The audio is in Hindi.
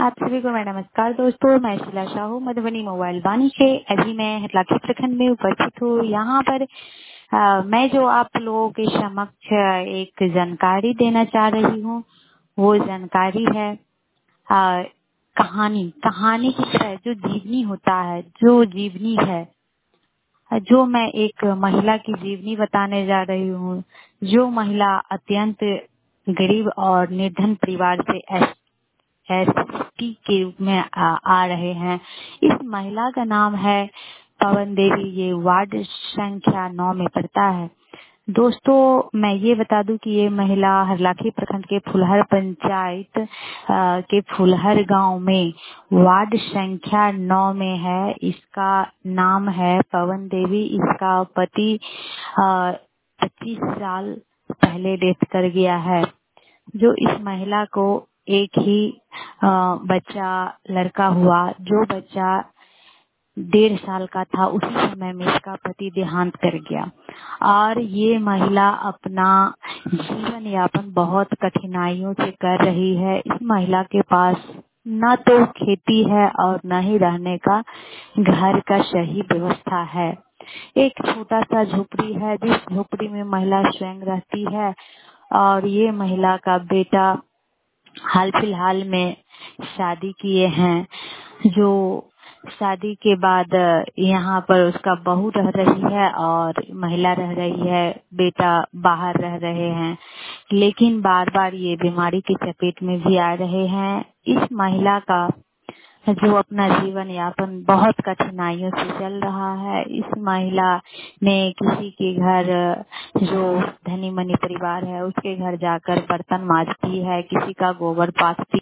आप सभी को मेरा नमस्कार दोस्तों। मैं शीला शाहू मधुबनी मोबाइल वाणी से अभी मैं हरलाखी प्रखंड में उपस्थित हूँ। यहाँ पर मैं जो आप लोगों के समक्ष एक जानकारी देना चाह रही हूँ, वो जानकारी है कहानी कहानी की तरह जो जीवनी होता है, जो जीवनी है, जो मैं एक महिला की जीवनी बताने जा रही हूँ। जो महिला अत्यंत गरीब और निर्धन परिवार से एसटी के रूप में आ रहे हैं। इस महिला का नाम है पवन देवी। ये वार्ड संख्या 9 में पड़ता है। दोस्तों, मैं ये बता दूं कि ये महिला हरलाखी प्रखंड के फुलहर पंचायत के फुलहर गांव में वार्ड संख्या 9 में है। इसका नाम है पवन देवी। इसका पति 25 साल पहले डेथ कर गया है। जो इस महिला को एक ही बच्चा लड़का हुआ। जो बच्चा 1.5 साल का था, उसी समय में इसका पति देहांत कर गया और ये महिला अपना जीवन यापन बहुत कठिनाइयों से कर रही है। इस महिला के पास न तो खेती है और न ही रहने का घर का सही व्यवस्था है। एक छोटा सा झोपड़ी है, जिस झोपड़ी में महिला स्वयं रहती है। और ये महिला का बेटा हाल फिलहाल में शादी किए हैं। जो शादी के बाद यहाँ पर उसका बहू रह रही है और महिला रह रही है। बेटा बाहर रह रहे हैं, लेकिन बार बार ये बीमारी की चपेट में भी आ रहे हैं। इस महिला का जो अपना जीवन यापन बहुत कठिनाइयों से चल रहा है। इस महिला ने किसी के घर, जो धनी मनी परिवार है, उसके घर जाकर बर्तन मांजती है, किसी का गोबर पाथती